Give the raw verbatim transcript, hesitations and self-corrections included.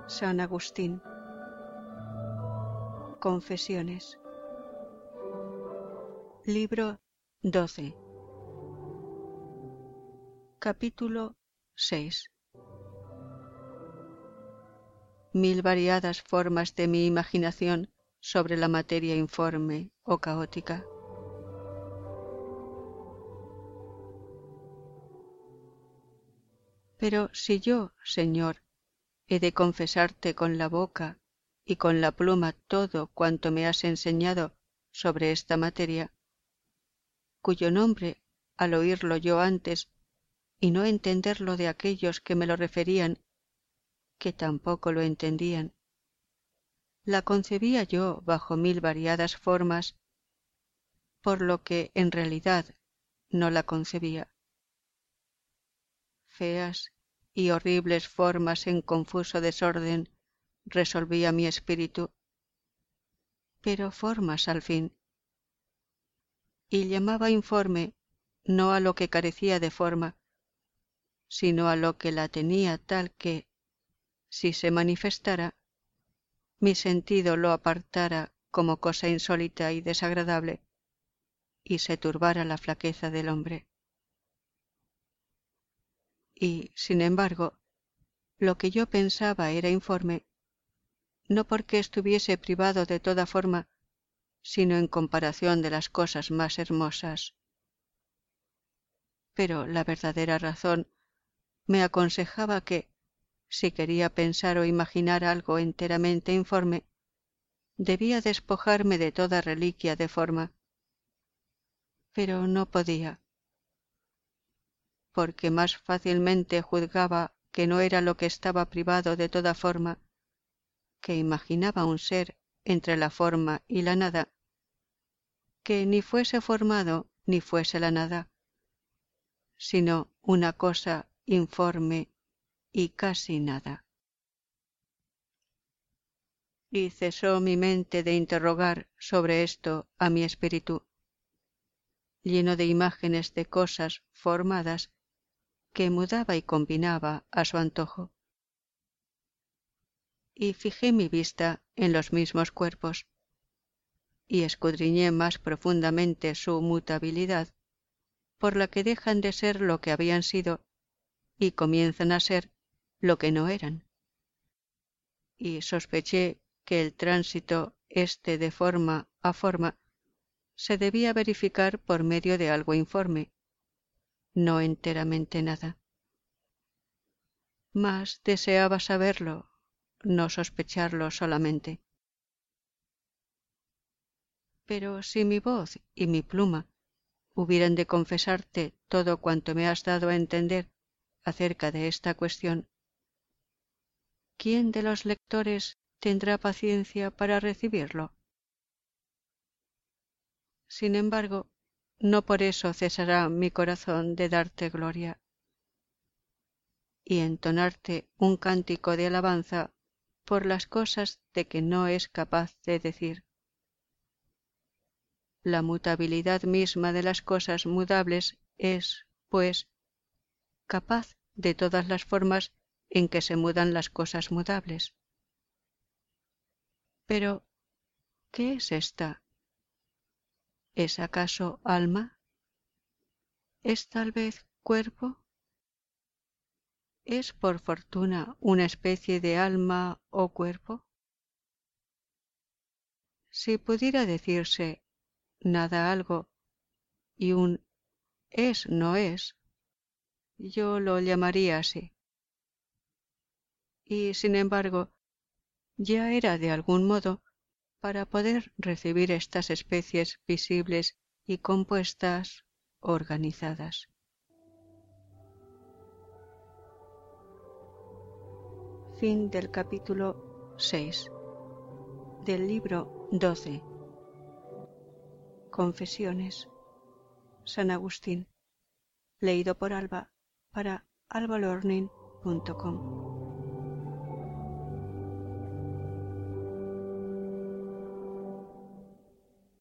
San Agustín. Confesiones. Libro doce. Capítulo seis. Mil variadas formas de mi imaginación sobre la materia informe o caótica. Pero si yo, Señor, he de confesarte con la boca y con la pluma todo cuanto me has enseñado sobre esta materia, cuyo nombre, al oírlo yo antes, y no entenderlo de aquellos que me lo referían, que tampoco lo entendían, la concebía yo bajo mil variadas formas, por lo que en realidad no la concebía. Feas y horribles formas en confuso desorden resolvía mi espíritu, pero formas al fin, y llamaba informe no a lo que carecía de forma, sino a lo que la tenía tal que, si se manifestara, mi sentido lo apartara como cosa insólita y desagradable, y se turbara la flaqueza del hombre. Y, sin embargo, lo que yo pensaba era informe, no porque estuviese privado de toda forma, sino en comparación de las cosas más hermosas. Pero la verdadera razón me aconsejaba que, si quería pensar o imaginar algo enteramente informe, debía despojarme de toda reliquia de forma. Pero no podía, porque más fácilmente juzgaba que no era lo que estaba privado de toda forma, que imaginaba un ser entre la forma y la nada, que ni fuese formado ni fuese la nada, sino una cosa informe y casi nada. Y cesó mi mente de interrogar sobre esto a mi espíritu, lleno de imágenes de cosas formadas que mudaba y combinaba a su antojo. Y fijé mi vista en los mismos cuerpos, y escudriñé más profundamente su mutabilidad, por la que dejan de ser lo que habían sido y comienzan a ser lo que no eran. Y sospeché que el tránsito este de forma a forma se debía verificar por medio de algo informe, no enteramente nada. Mas deseaba saberlo, no sospecharlo solamente. Pero si mi voz y mi pluma hubieran de confesarte todo cuanto me has dado a entender acerca de esta cuestión, ¿quién de los lectores tendrá paciencia para recibirlo? Sin embargo, no por eso cesará mi corazón de darte gloria y entonarte un cántico de alabanza por las cosas de que no es capaz de decir. La mutabilidad misma de las cosas mudables es, pues, capaz de todas las formas en que se mudan las cosas mudables. Pero, ¿qué es esta? ¿Es acaso alma? ¿Es tal vez cuerpo? ¿Es por fortuna una especie de alma o cuerpo? Si pudiera decirse nada algo y un es no es, yo lo llamaría así. Y sin embargo, ya era de algún modo para poder recibir estas especies visibles y compuestas organizadas. Fin del capítulo seis del libro doce. Confesiones. San Agustín. Leído por Alba para alba learning punto com.